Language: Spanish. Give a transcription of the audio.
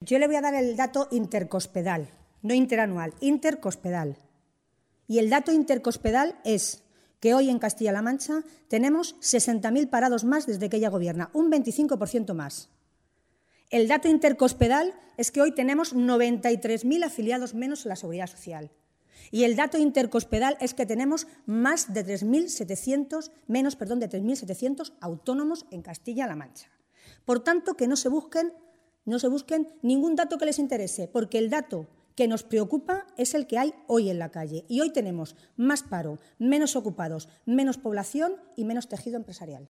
Yo le voy a dar el dato intercospedal, no interanual, intercospedal. Y el dato intercospedal es que hoy en Castilla-La Mancha tenemos 60.000 parados más desde que ella gobierna, un 25% más. El dato intercospedal es que hoy tenemos 93.000 afiliados menos en la Seguridad Social. Y el dato intercospedal es que tenemos más de 3.700 autónomos en Castilla-La Mancha. Por tanto, que no se busquen ningún dato que les interese, porque el dato que nos preocupa es el que hay hoy en la calle. Y hoy tenemos más paro, menos ocupados, menos población y menos tejido empresarial.